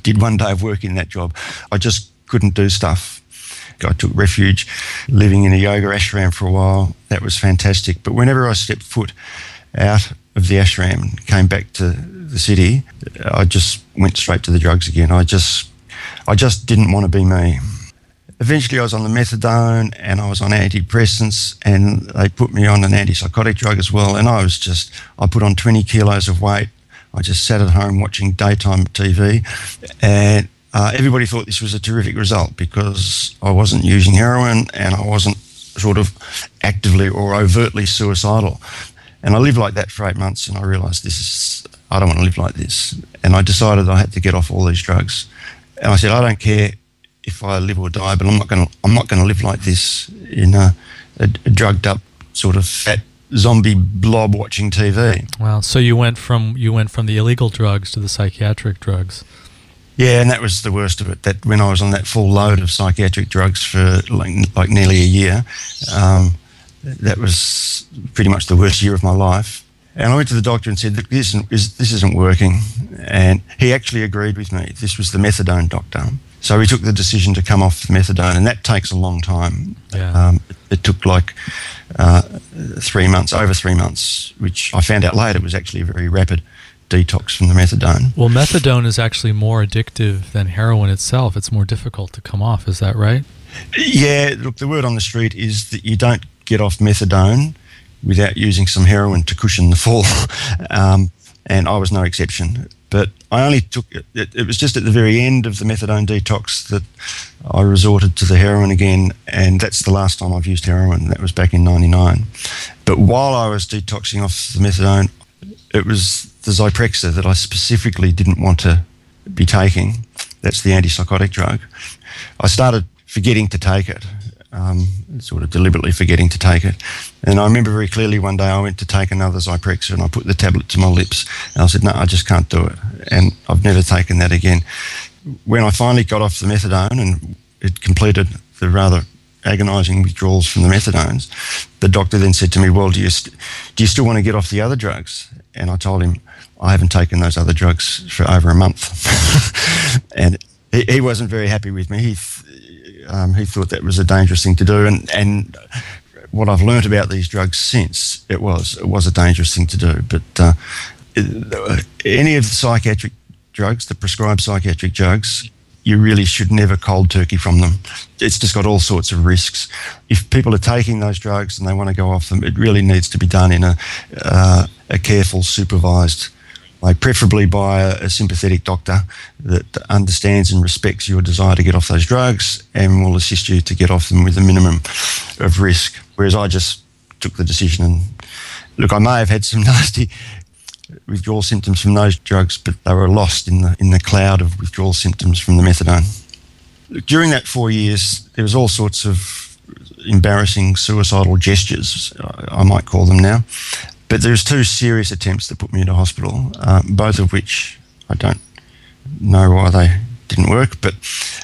did one day of work in that job. I just couldn't do stuff. I took refuge living in a yoga ashram for a while. That was fantastic. But whenever I stepped foot out of the ashram and came back to the city, I just went straight to the drugs again. I just didn't want to be me. Eventually I was on the methadone and I was on antidepressants, and they put me on an antipsychotic drug as well. And I put on 20 kilos of weight. I just sat at home watching daytime TV, and everybody thought this was a terrific result because I wasn't using heroin and I wasn't sort of actively or overtly suicidal. And I lived like that for 8 months, and I realised I don't want to live like this. And I decided I had to get off all these drugs. And I said, I don't care if I live or die, but I'm not going to live like this in a drugged up sort of fat zombie blob watching TV. Wow. So you went from the illegal drugs to the psychiatric drugs. Yeah, and that was the worst of it. That when I was on that full load of psychiatric drugs for like nearly a year, that was pretty much the worst year of my life. And I went to the doctor and said, this isn't working. And he actually agreed with me. This was the methadone doctor. So he took the decision to come off the methadone, and that takes a long time. Yeah. It took like 3 months, over 3 months, which I found out later was actually a very rapid detox from the methadone. Well, methadone is actually more addictive than heroin itself. It's more difficult to come off. Is that right? Yeah, look, the word on the street is that you don't get off methadone without using some heroin to cushion the fall. And I was no exception. But I only took it was just at the very end of the methadone detox that I resorted to the heroin again, and that's the last time I've used heroin. That was back in 99. But while I was detoxing off the methadone, it was the Zyprexa that I specifically didn't want to be taking. That's the antipsychotic drug. I started forgetting to take it, sort of deliberately forgetting to take it. And I remember very clearly one day I went to take another Zyprexa and I put the tablet to my lips and I said, no, I just can't do it. And I've never taken that again. When I finally got off the methadone and it completed the rather agonising withdrawals from the methadones, the doctor then said to me, well, do you still want to get off the other drugs? And I told him, I haven't taken those other drugs for over a month. And he wasn't very happy with me. He thought that was a dangerous thing to do. And what I've learnt about these drugs since, it was a dangerous thing to do. But any of the psychiatric drugs, the prescribed psychiatric drugs, you really should never cold turkey from them. It's just got all sorts of risks. If people are taking those drugs and they want to go off them, it really needs to be done in a careful, supervised way, preferably by a sympathetic doctor that understands and respects your desire to get off those drugs and will assist you to get off them with a minimum of risk. Whereas I just took the decision and, look, I may have had some nasty withdrawal symptoms from those drugs, but they were lost in the cloud of withdrawal symptoms from the methadone. During that 4 years, there was all sorts of embarrassing suicidal gestures, I might call them now. But there was 2 serious attempts that put me into hospital, both of which I don't know why they didn't work. But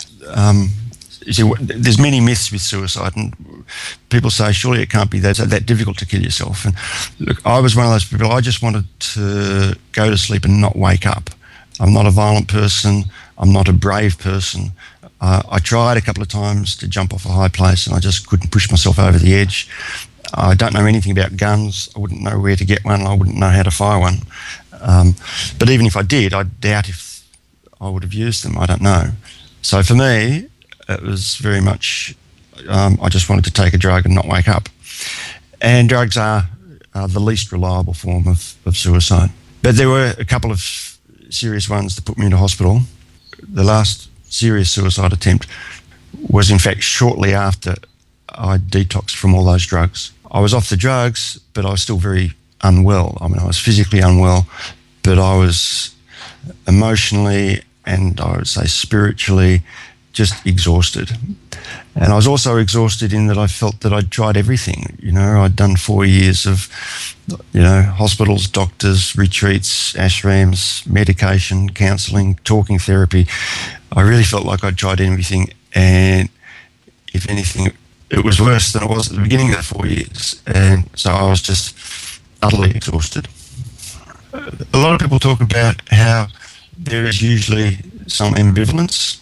you see, there's many myths with suicide, and people say, surely it can't be that difficult to kill yourself. And look, I was one of those people, I just wanted to go to sleep and not wake up. I'm not a violent person. I'm not a brave person. I tried a couple of times to jump off a high place and I just couldn't push myself over the edge. I don't know anything about guns. I wouldn't know where to get one. I wouldn't know how to fire one. But even if I did, I doubt if I would have used them. I don't know. So for me, it was very much, I just wanted to take a drug and not wake up. And drugs are the least reliable form of suicide. But there were a couple of serious ones that put me into hospital. The last serious suicide attempt was in fact shortly after I detoxed from all those drugs. I was off the drugs, but I was still very unwell. I mean, I was physically unwell, but I was emotionally and I would say spiritually just exhausted. And I was also exhausted in that I felt that I'd tried everything. You know, I'd done 4 years of, hospitals, doctors, retreats, ashrams, medication, counselling, talking therapy. I really felt like I'd tried everything, and if anything, it was worse than it was at the beginning of the 4 years. And so I was just utterly exhausted. A lot of people talk about how there is usually some ambivalence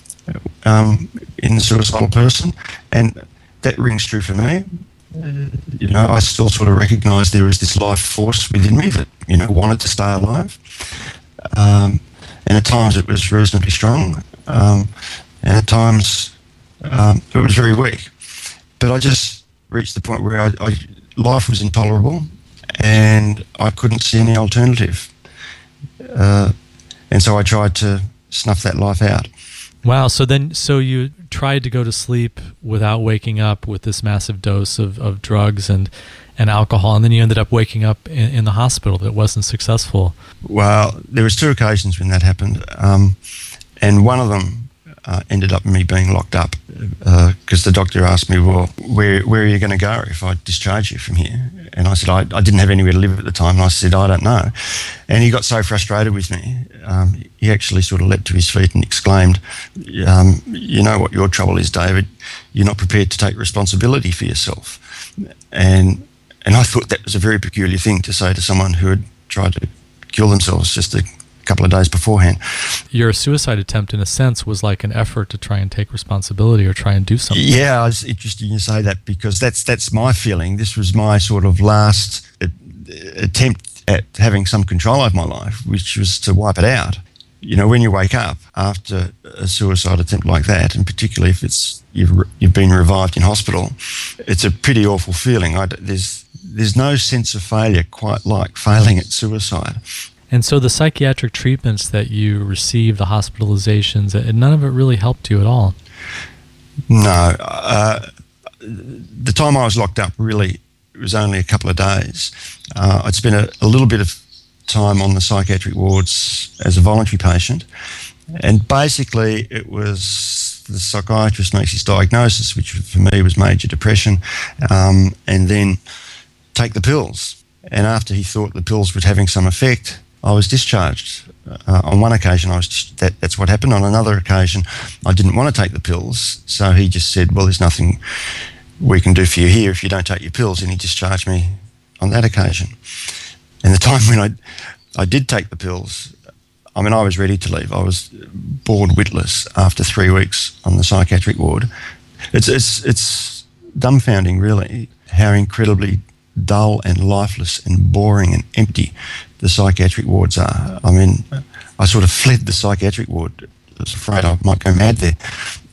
in the suicidal person, and that rings true for me. I still sort of recognise there is this life force within me that, wanted to stay alive. And at times it was reasonably strong, and at times it was very weak. But I just reached the point where life was intolerable and I couldn't see any alternative. And so I tried to snuff that life out. Wow. So you tried to go to sleep without waking up with this massive dose of drugs and alcohol, and then you ended up waking up in the hospital. That wasn't successful. Well, there was 2 occasions when that happened, and one of them ended up me being locked up because the doctor asked me, well, where are you going to go if I discharge you from here? And I said, I didn't have anywhere to live at the time, and I said, I don't know. And he got so frustrated with me, he actually sort of leapt to his feet and exclaimed, you know what your trouble is, David, you're not prepared to take responsibility for yourself. And I thought that was a very peculiar thing to say to someone who had tried to kill themselves just a couple of days beforehand. Your suicide attempt, in a sense, was like an effort to try and take responsibility or try and do something. Yeah, it's interesting you say that, because that's my feeling. This was my sort of last attempt at having some control over my life, which was to wipe it out. When you wake up after a suicide attempt like that, and particularly if you've been revived in hospital, it's a pretty awful feeling. There's no sense of failure quite like failing at suicide. And so the psychiatric treatments that you received, the hospitalizations, none of it really helped you at all? No. The time I was locked up, really, it was only a couple of days. I'd spent a little bit of time on the psychiatric wards as a voluntary patient, and basically it was the psychiatrist makes his diagnosis, which for me was major depression, and then take the pills. And after he thought the pills were having some effect, I was discharged. On one occasion, that's what happened. On another occasion, I didn't want to take the pills, so he just said, well, there's nothing we can do for you here if you don't take your pills, and he discharged me on that occasion. And the time when I did take the pills, I was ready to leave. I was bored witless after 3 weeks on the psychiatric ward. It's dumbfounding, really, how incredibly dull and lifeless and boring and empty the psychiatric wards are. I sort of fled the psychiatric ward. I was afraid I might go mad there.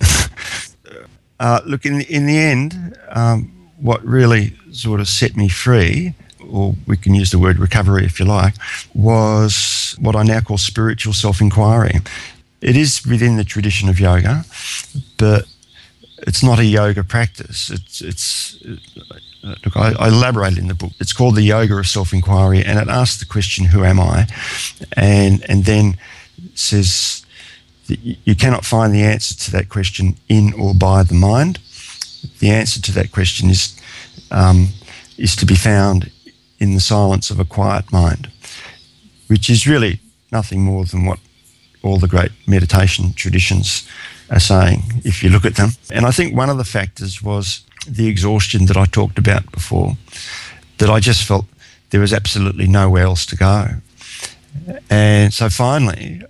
Look, in the end, what really sort of set me free, or we can use the word recovery if you like, was what I now call spiritual self-inquiry. It is within the tradition of yoga, but it's not a yoga practice. Look, I elaborate in the book. It's called the Yoga of Self-Inquiry, and it asks the question, who am I? And then says that you cannot find the answer to that question in or by the mind. The answer to that question is to be found in the silence of a quiet mind, which is really nothing more than what all the great meditation traditions are saying, if you look at them. And I think one of the factors was the exhaustion that I talked about before, that I just felt there was absolutely nowhere else to go. And so finally,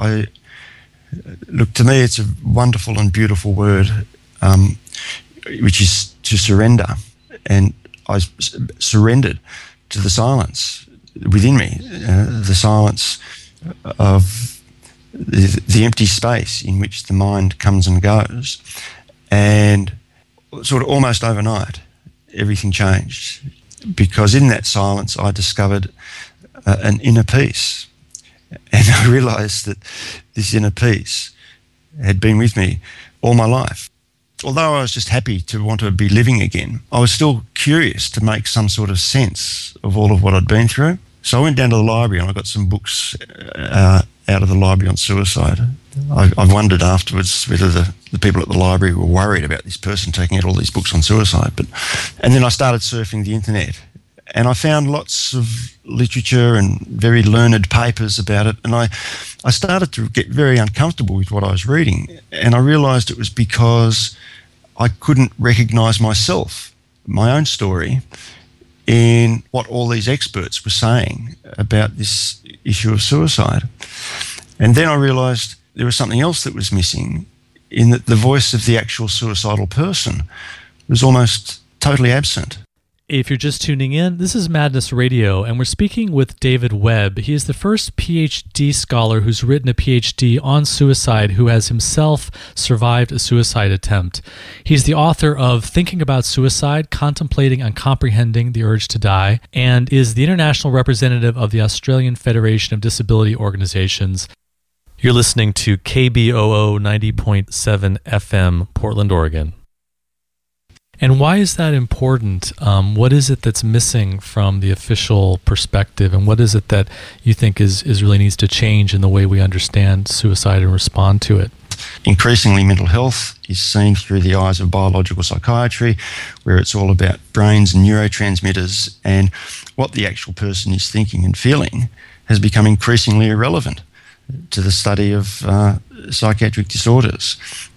to me, it's a wonderful and beautiful word, which is to surrender. And I surrendered to the silence within me, the silence of the empty space in which the mind comes and goes. And sort of almost overnight, everything changed, because in that silence I discovered an inner peace. And I realised that this inner peace had been with me all my life. Although I was just happy to want to be living again, I was still curious to make some sort of sense of all of what I'd been through. So I went down to the library and I got some books out of the library on suicide. I wondered afterwards whether the people at the library were worried about this person taking out all these books on suicide. And then I started surfing the internet, and I found lots of literature and very learned papers about it. And I started to get very uncomfortable with what I was reading. And I realised it was because I couldn't recognise myself, my own story, in what all these experts were saying about this issue of suicide. And then I realised there was something else that was missing, in that the voice of the actual suicidal person was almost totally absent. If you're just tuning in, this is Madness Radio, and we're speaking with David Webb. He is the first PhD scholar who's written a PhD on suicide who has himself survived a suicide attempt. He's the author of Thinking About Suicide, Contemplating and Comprehending the Urge to Die, and is the international representative of the Australian Federation of Disability Organizations. You're listening to KBOO 90.7 FM, Portland, Oregon. And why is that important? What is it that's missing from the official perspective, and what is it that you think is really needs to change in the way we understand suicide and respond to it? Increasingly, mental health is seen through the eyes of biological psychiatry, where it's all about brains and neurotransmitters, and what the actual person is thinking and feeling has become increasingly irrelevant to the study of psychiatric disorders.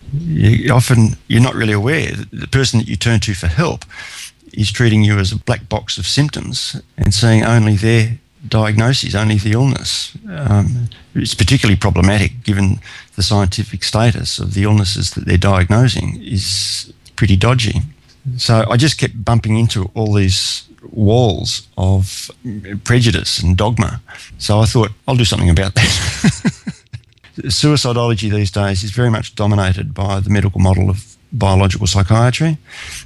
You're not really aware that the person that you turn to for help is treating you as a black box of symptoms and saying only their diagnosis, only the illness. It's particularly problematic given the scientific status of the illnesses that they're diagnosing is pretty dodgy. So I just kept bumping into all these walls of prejudice and dogma. So I thought, I'll do something about that. Suicidology these days is very much dominated by the medical model of biological psychiatry,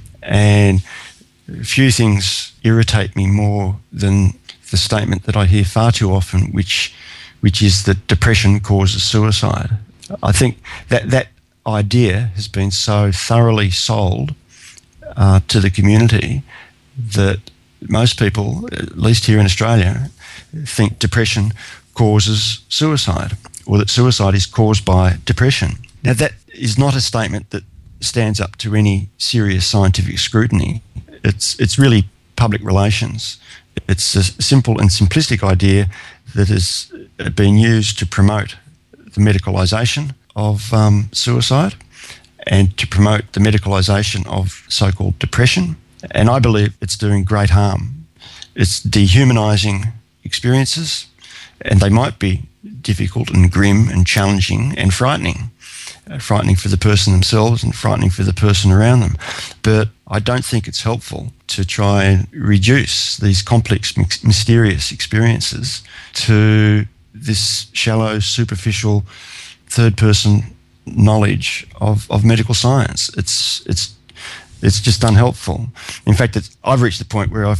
and few things irritate me more than the statement that I hear far too often, which is that depression causes suicide. I think that idea has been so thoroughly sold to the community that most people, at least here in Australia, think depression causes suicide, or that suicide is caused by depression. Now, that is not a statement that stands up to any serious scientific scrutiny. It's really public relations. It's a simple and simplistic idea that has been used to promote the medicalisation of suicide and to promote the medicalisation of so-called depression. And I believe it's doing great harm. It's dehumanising experiences, and they might be difficult and grim and challenging and frightening. Frightening for the person themselves and frightening for the person around them. But I don't think it's helpful to try and reduce these complex, mysterious experiences to this shallow, superficial, third-person knowledge of medical science. It's just unhelpful. In fact, I've reached the point where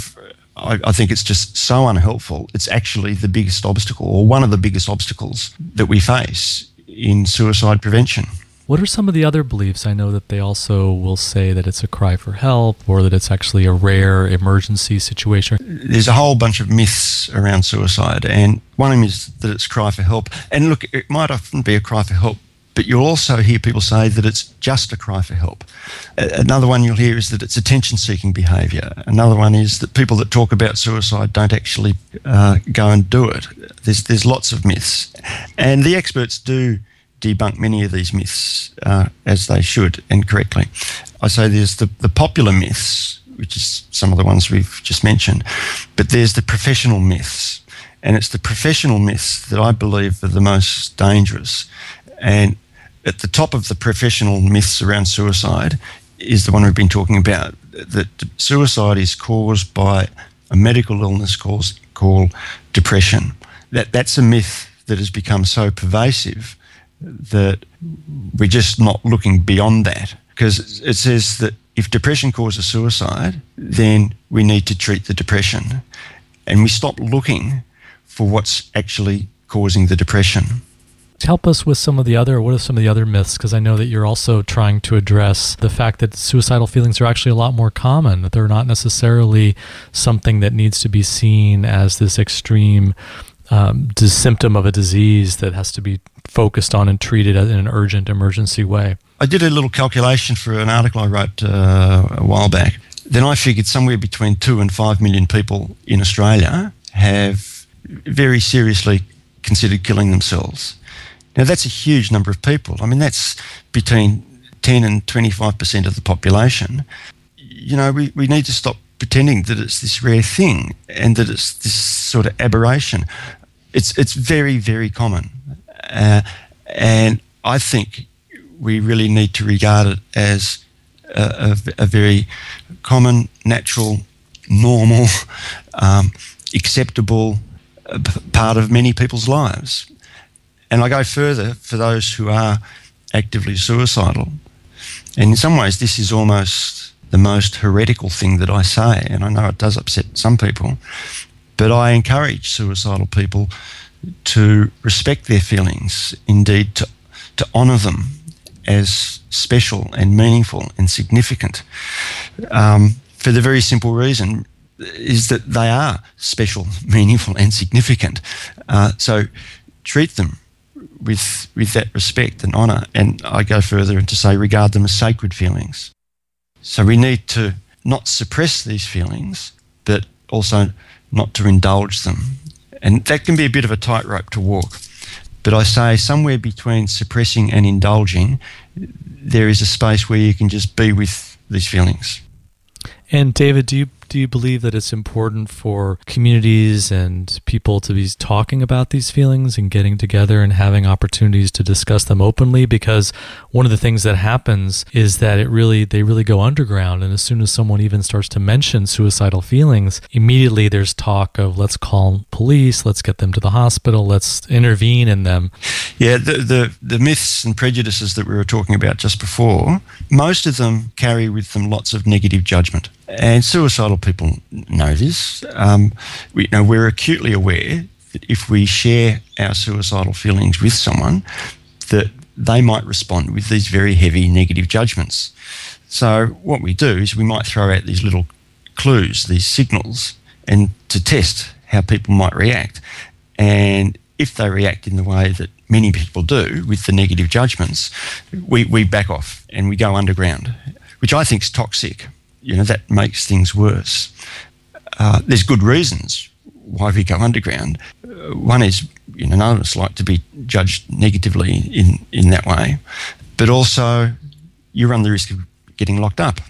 I think it's just so unhelpful. It's actually the biggest obstacle, or one of the biggest obstacles that we face in suicide prevention. What are some of the other beliefs? I know that they also will say that it's a cry for help, or that it's actually a rare emergency situation. There's a whole bunch of myths around suicide, and one of them is that it's a cry for help. And look, it might often be a cry for help, but you'll also hear people say that it's just a cry for help. Another one you'll hear is that it's attention-seeking behaviour. Another one is that people that talk about suicide don't actually go and do it. There's lots of myths. And the experts do debunk many of these myths as they should, and correctly. I say there's the popular myths, which is some of the ones we've just mentioned, but there's the professional myths. And it's the professional myths that I believe are the most dangerous. And at the top of the professional myths around suicide is the one we've been talking about, that suicide is caused by a medical illness called depression. That's a myth that has become so pervasive that we're just not looking beyond that, because it says that if depression causes suicide, then we need to treat the depression. And we stop looking for what's actually causing the depression. Help us with what are some of the other myths? Because I know that you're also trying to address the fact that suicidal feelings are actually a lot more common, that they're not necessarily something that needs to be seen as this extreme symptom of a disease that has to be focused on and treated in an urgent emergency way. I did a little calculation for an article I wrote a while back. Then I figured somewhere between 2 and 5 million people in Australia have very seriously considered killing themselves. Now, that's a huge number of people. I mean, that's between 10 and 25% of the population. You know, we need to stop pretending that it's this rare thing and that it's this sort of aberration. It's very, very common. And I think we really need to regard it as a very common, natural, normal, acceptable part of many people's lives. And I go further for those who are actively suicidal. And in some ways, this is almost the most heretical thing that I say, and I know it does upset some people, but I encourage suicidal people to respect their feelings, indeed to honour them as special and meaningful and significant, for the very simple reason is that they are special, meaningful and significant. So treat them with that respect and honour, and I go further to say regard them as sacred feelings. So we need to not suppress these feelings, but also not to indulge them. And that can be a bit of a tightrope to walk. But I say somewhere between suppressing and indulging, there is a space where you can just be with these feelings. And David, do you believe that it's important for communities and people to be talking about these feelings and getting together and having opportunities to discuss them openly? Because one of the things that happens is that they really go underground, and as soon as someone even starts to mention suicidal feelings, immediately there's talk of let's call police, let's get them to the hospital, let's intervene in them. Yeah, the myths and prejudices that we were talking about just before, most of them carry with them lots of negative judgment. And suicidal people know this. We're acutely aware that if we share our suicidal feelings with someone, that they might respond with these very heavy negative judgments. So what we do is we might throw out these little clues, these signals, and to test how people might react. And if they react in the way that many people do with the negative judgments, we back off and we go underground, which I think is toxic. That makes things worse. There's good reasons why we go underground. One is, none of us like to be judged negatively in that way, but also you run the risk of getting locked up.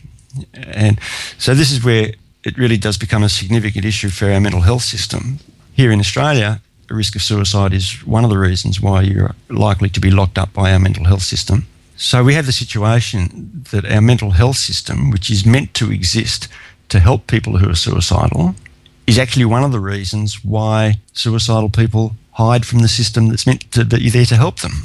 And so this is where it really does become a significant issue for our mental health system. Here in Australia, the risk of suicide is one of the reasons why you're likely to be locked up by our mental health system. So we have the situation that our mental health system, which is meant to exist to help people who are suicidal, is actually one of the reasons why suicidal people hide from the system that's meant to be there to help them.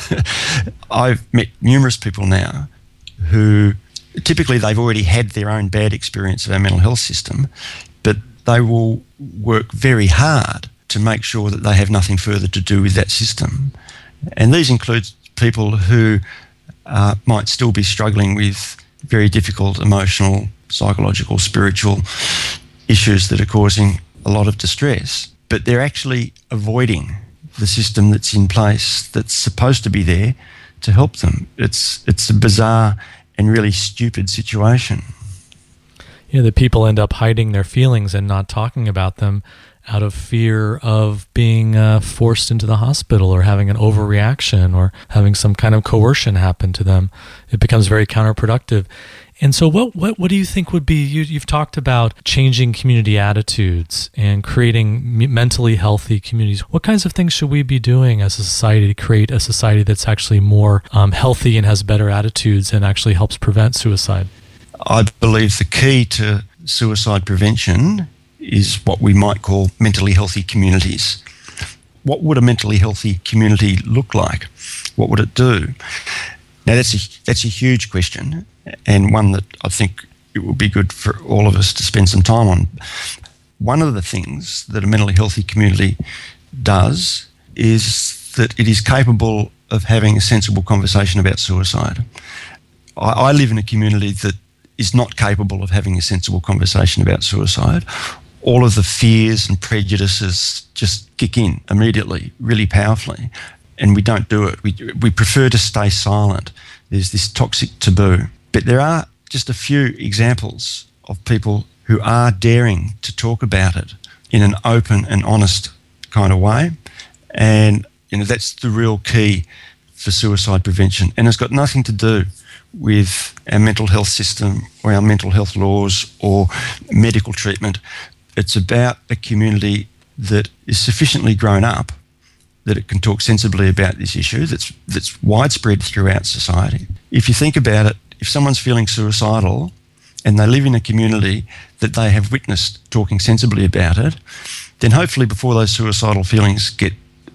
I've met numerous people now who typically they've already had their own bad experience of our mental health system, but they will work very hard to make sure that they have nothing further to do with that system. And these include people who might still be struggling with very difficult emotional, psychological, spiritual issues that are causing a lot of distress, but they're actually avoiding the system that's in place that's supposed to be there to help them. It's a bizarre and really stupid situation. Yeah, that people end up hiding their feelings and not talking about them out of fear of being forced into the hospital or having an overreaction or having some kind of coercion happen to them. It becomes very counterproductive. And so what do you think would be, you've talked about changing community attitudes and creating mentally healthy communities. What kinds of things should we be doing as a society to create a society that's actually more healthy and has better attitudes and actually helps prevent suicide? I believe the key to suicide prevention is what we might call mentally healthy communities. What would a mentally healthy community look like? What would it do? Now, that's a huge question, and one that I think it would be good for all of us to spend some time on. One of the things that a mentally healthy community does is that it is capable of having a sensible conversation about suicide. I live in a community that is not capable of having a sensible conversation about suicide. All of the fears and prejudices just kick in immediately, really powerfully, and we don't do it. We prefer to stay silent. There's this toxic taboo. But there are just a few examples of people who are daring to talk about it in an open and honest kind of way, and that's the real key for suicide prevention. And it's got nothing to do with our mental health system or our mental health laws or medical treatment. It's about a community that is sufficiently grown up that it can talk sensibly about this issue that's widespread throughout society. If you think about it, if someone's feeling suicidal and they live in a community that they have witnessed talking sensibly about it, then hopefully before those suicidal feelings get,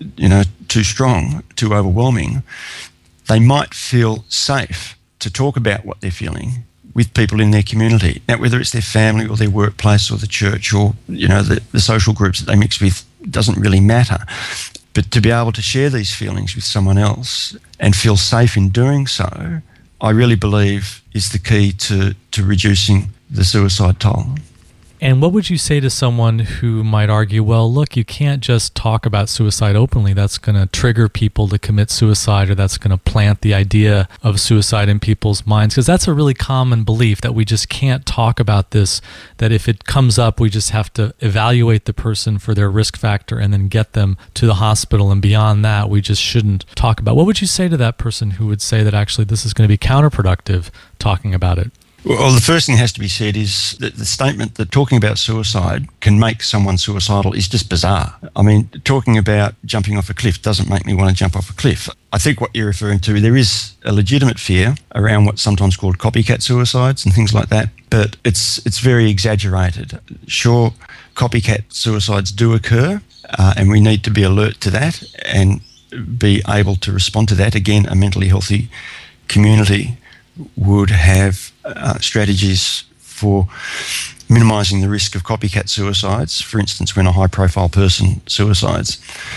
too strong, too overwhelming, they might feel safe to talk about what they're feeling with people in their community. Now, whether it's their family or their workplace or the church or, the social groups that they mix with, doesn't really matter. But to be able to share these feelings with someone else and feel safe in doing so, I really believe is the key to reducing the suicide toll. And what would you say to someone who might argue, well, look, you can't just talk about suicide openly. That's going to trigger people to commit suicide, or that's going to plant the idea of suicide in people's minds? Because that's a really common belief, that we just can't talk about this, that if it comes up, we just have to evaluate the person for their risk factor and then get them to the hospital. And beyond that, we just shouldn't talk about. What would you say to that person who would say that actually this is going to be counterproductive, talking about it? Well, the first thing that has to be said is that the statement that talking about suicide can make someone suicidal is just bizarre. I mean, talking about jumping off a cliff doesn't make me want to jump off a cliff. I think what you're referring to, there is a legitimate fear around what's sometimes called copycat suicides and things like that, but it's very exaggerated. Sure, copycat suicides do occur, and we need to be alert to that and be able to respond to that. Again, a mentally healthy community would have strategies for minimising the risk of copycat suicides, for instance, when a high-profile person suicides.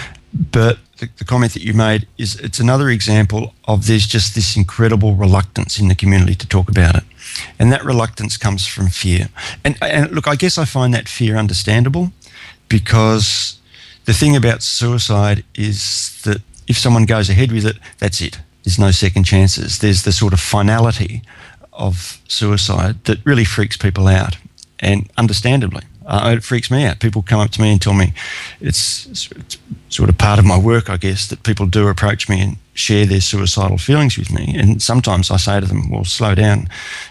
But the comment that you made is it's another example of there's just this incredible reluctance in the community to talk about it. And that reluctance comes from fear. And look, I guess I find that fear understandable, because the thing about suicide is that if someone goes ahead with it, that's it. There's no second chances. There's the sort of finality of suicide that really freaks people out, and understandably. It freaks me out. People come up to me and tell me, it's sort of part of my work, I guess, that people do approach me and share their suicidal feelings with me. And sometimes I say to them, well, slow down.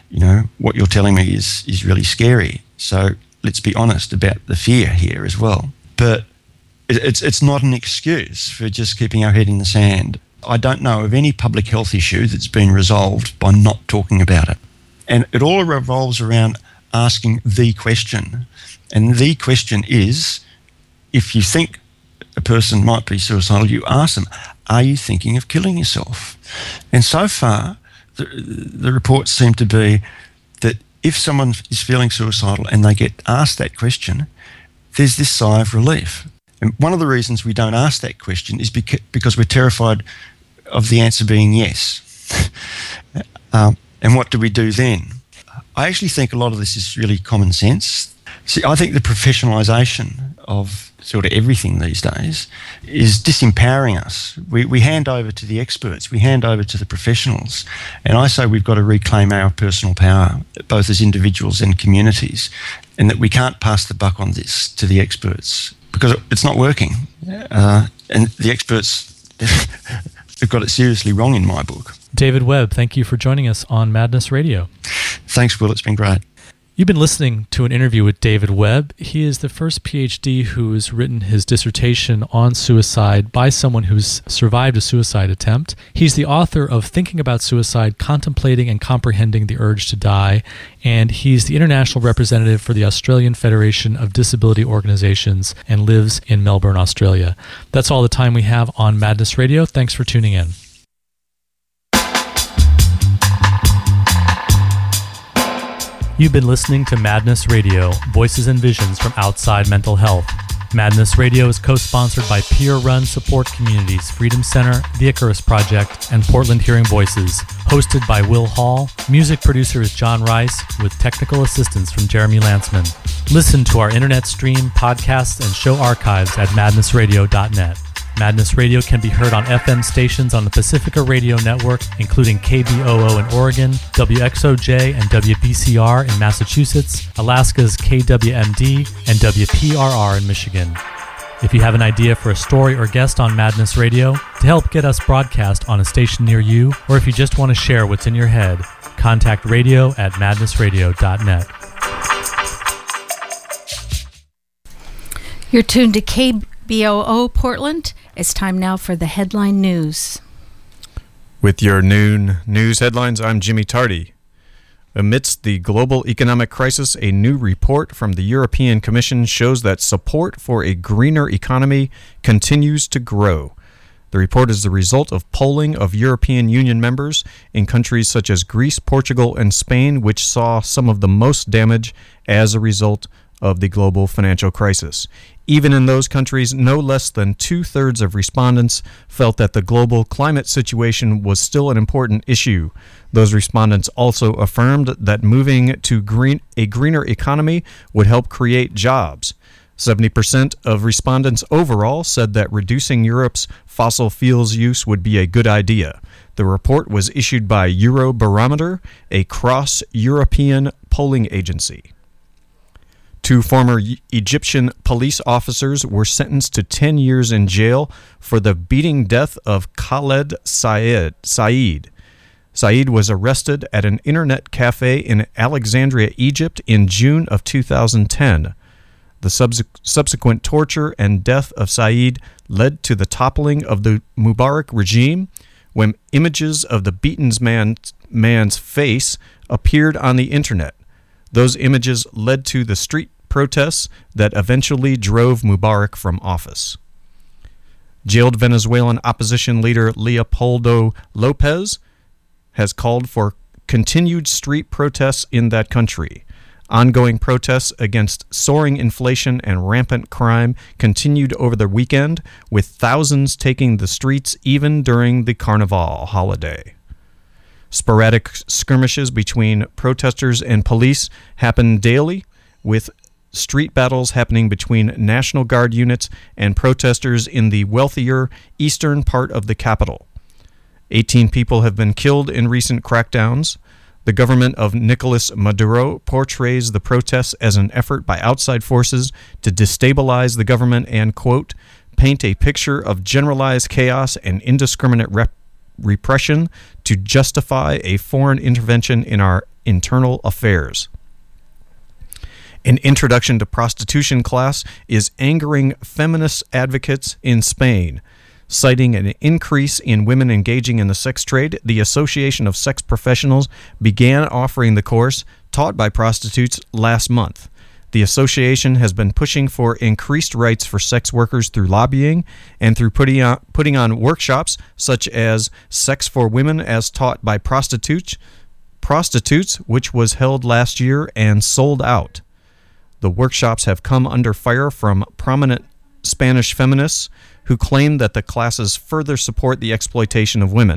What you're telling me is really scary. So let's be honest about the fear here as well. But it's not an excuse for just keeping our head in the sand. I don't know of any public health issue that's been resolved by not talking about it. And it all revolves around asking the question. And the question is, if you think a person might be suicidal, you ask them, are you thinking of killing yourself? And so far, the reports seem to be that if someone is feeling suicidal and they get asked that question, there's this sigh of relief. And one of the reasons we don't ask that question is because we're terrified of the answer being yes. And what do we do then? I actually think a lot of this is really common sense. See, I think the professionalisation of sort of everything these days is disempowering us. We hand over to the experts, we hand over to the professionals, and I say we've got to reclaim our personal power, both as individuals and communities, and that we can't pass the buck on this to the experts because it's not working. And the experts... They've got it seriously wrong in my book. David Webb, thank you for joining us on Madness Radio. Thanks, Will. It's been great. You've been listening to an interview with David Webb. He is the first PhD who's written his dissertation on suicide by someone who's survived a suicide attempt. He's the author of Thinking About Suicide, Contemplating and Comprehending the Urge to Die, and he's the international representative for the Australian Federation of Disability Organisations and lives in Melbourne, Australia. That's all the time we have on Madness Radio. Thanks for tuning in. You've been listening to Madness Radio, voices and visions from outside mental health. Madness Radio is co-sponsored by peer-run support communities Freedom Center, The Icarus Project, and Portland Hearing Voices. Hosted by Will Hall, music producer is John Rice, with technical assistance from Jeremy Lantzman. Listen to our internet stream, podcasts, and show archives at madnessradio.net. Madness Radio can be heard on FM stations on the Pacifica Radio Network, including KBOO in Oregon, WXOJ and WBCR in Massachusetts, Alaska's KWMD, and WPRR in Michigan. If you have an idea for a story or guest on Madness Radio to help get us broadcast on a station near you, or if you just want to share what's in your head, contact radio@madnessradio.net. You're tuned to KBOO Portland It's time now for the headline news. With your noon news headlines, I'm Jimmy Tardy. Amidst the global economic crisis, a new report from the European Commission shows that support for a greener economy continues to grow. The report is the result of polling of European Union members in countries such as Greece, Portugal, and Spain, which saw some of the most damage as a result of the global financial crisis. Even in those countries, no less than 2/3 of respondents felt that the global climate situation was still an important issue. Those respondents also affirmed that moving to a greener economy would help create jobs. 70% of respondents overall said that reducing Europe's fossil fuels use would be a good idea. The report was issued by Eurobarometer, a cross-European polling agency. 2 former Egyptian police officers were sentenced to 10 years in jail for the beating death of Khaled Said. Said was arrested at an internet cafe in Alexandria, Egypt in June of 2010. The subsequent torture and death of Said led to the toppling of the Mubarak regime when images of the beaten man's face appeared on the internet. Those images led to the street protests that eventually drove Mubarak from office. Jailed Venezuelan opposition leader Leopoldo Lopez has called for continued street protests in that country. Ongoing protests against soaring inflation and rampant crime continued over the weekend, with thousands taking the streets even during the Carnival holiday. Sporadic skirmishes between protesters and police happen daily, with street battles happening between National Guard units and protesters in the wealthier eastern part of the capital. 18 people have been killed in recent crackdowns. The government of Nicolas Maduro portrays the protests as an effort by outside forces to destabilize the government and, quote, paint a picture of generalized chaos and indiscriminate repression to justify a foreign intervention in our internal affairs. An introduction to prostitution class is angering feminist advocates in Spain. Citing an increase in women engaging in the sex trade, the Association of Sex Professionals began offering the course taught by prostitutes last month. The association has been pushing for increased rights for sex workers through lobbying and through putting on workshops such as Sex for Women as taught by prostitutes, which was held last year and sold out. The workshops have come under fire from prominent Spanish feminists who claim that the classes further support the exploitation of women.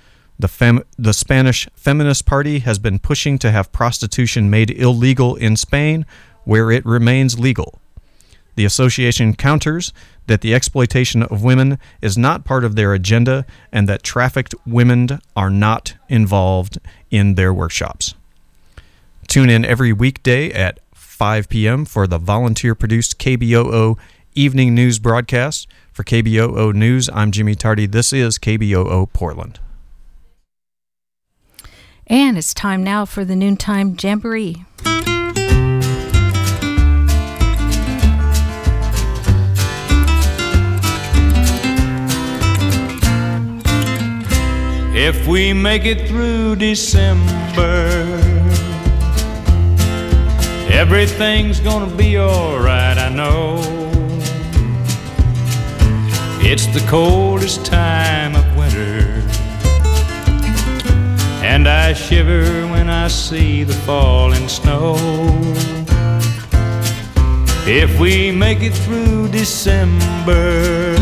The Spanish Feminist Party has been pushing to have prostitution made illegal in Spain, where it remains legal. The association counters that the exploitation of women is not part of their agenda and that trafficked women are not involved in their workshops. Tune in every weekday at 5 p.m. for the volunteer-produced KBOO evening news broadcast. For KBOO News, I'm Jimmy Tardy. This is KBOO Portland. And it's time now for the Noontime Jamboree. If we make it through December, everything's gonna be alright, I know. It's the coldest time of winter, and I shiver when I see the falling snow. If we make it through December,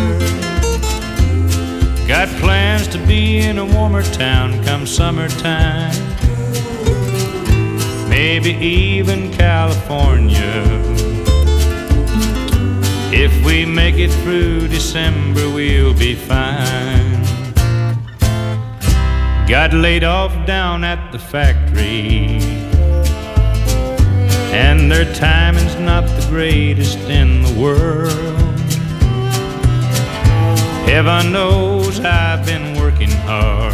got plans to be in a warmer town come summertime, maybe even California. If we make it through December, we'll be fine. Got laid off down at the factory, and their timing's not the greatest in the world. Heaven knows I've been working hard.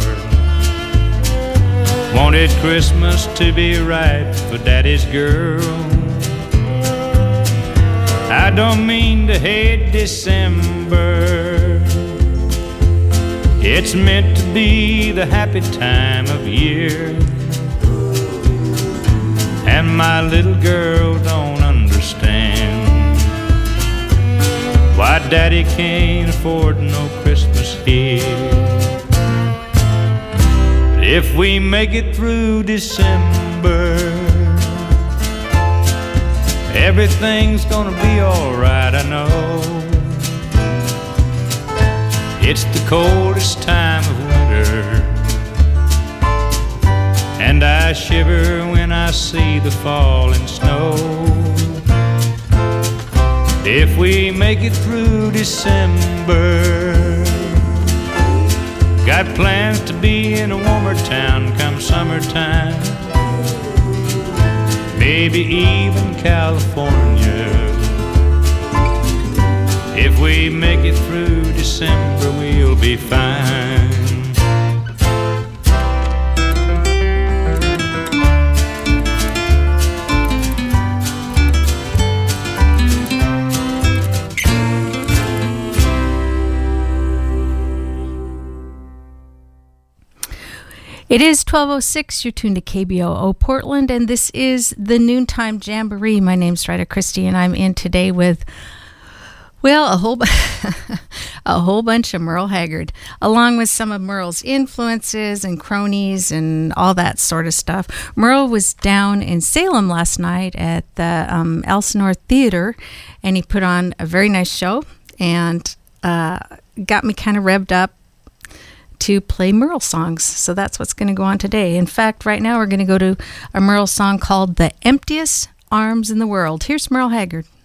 Wanted Christmas to be right for Daddy's girl. I don't mean to hate December, It's meant to be the happy time of year, and my little girl don't understand why Daddy can't afford no Christmas here. If we make it through December, everything's gonna be alright, I know. It's the coldest time of winter, and I shiver when I see the falling snow. If we make it through December, got plans to be in a warmer town come summertime, maybe even California. If we make it through December, we'll be fine. It is 12:06. You're tuned to KBOO Portland, and this is the Noontime Jamboree. My name's Ryder Christie, and I'm in today with, well, a whole bunch of Merle Haggard, along with some of Merle's influences and cronies and all that sort of stuff. Merle was down in Salem last night at the Elsinore Theater, and he put on a very nice show and got me kind of revved up to play Merle songs. So that's what's going to go on today. In fact, right now we're going to go to a Merle song called The Emptiest Arms in the World. Here's Merle Haggard.